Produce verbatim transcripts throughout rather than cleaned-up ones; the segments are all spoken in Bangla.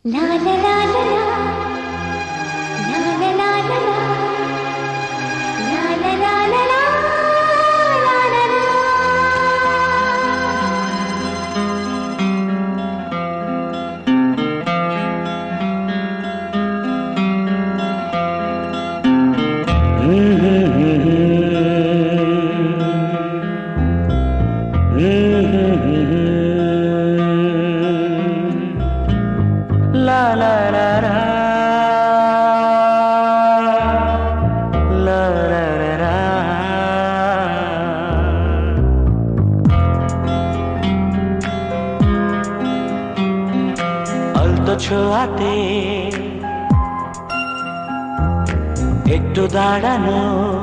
La la la la la, la la la la la, la la la la la, la la la. La la la la, la la la la. আলতো ছোঁয়াতে একটু দাঁড়ানো,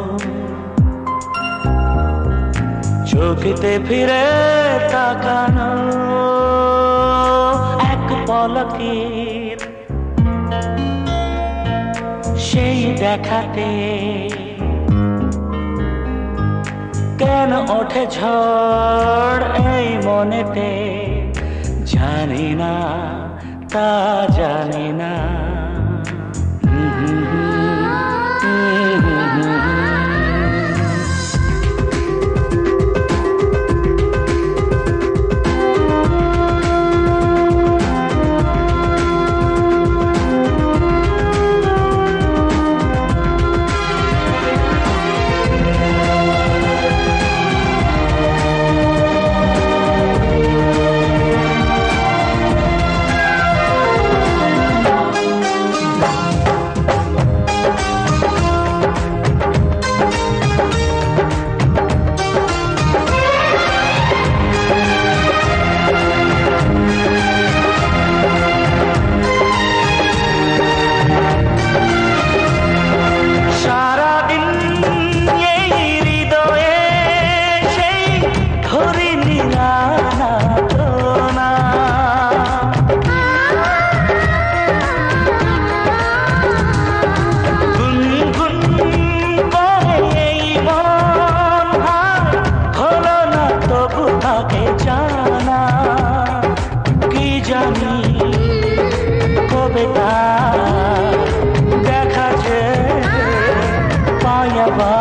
চোখেতে ফিরে তাকানো, এক পলকের সেই দেখাতে কেন ওঠে ঝড় এই মনেতে, জানি না তা জানি না। দেখা যে পায়াবা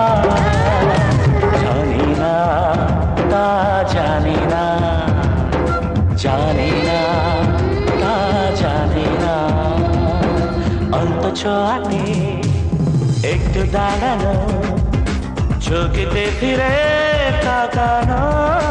জানি না তা জানি না, জানি না তা জানি না। অন্ত ছোঁয়াতে একটু দাঁড়ানো, চোখেতে ফিরে তাকানো,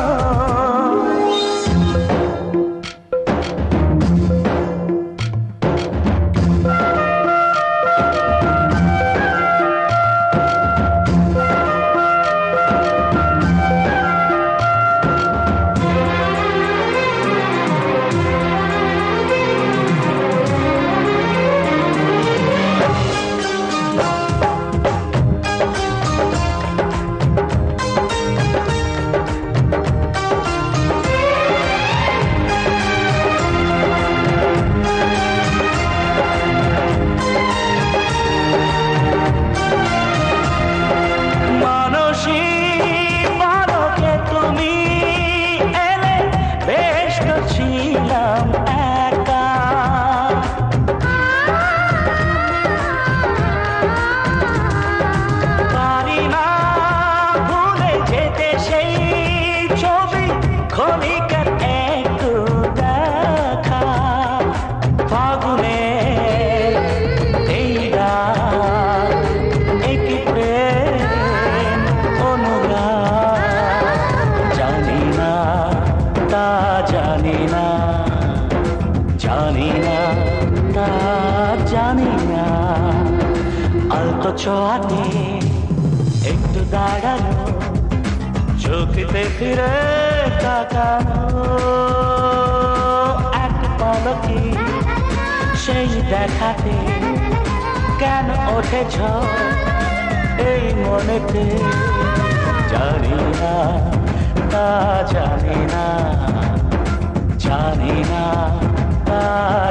জানি না জানি না তা জানি না। আলতো ছোঁয়াতে একটু দাঁড়ানো, চোখেতে ফিরে তাকানো, এক পলকে সেই দেখাতে কেন ওঠে ঝড় এই মনেতে, জানি না তা জানি না, জানি না তা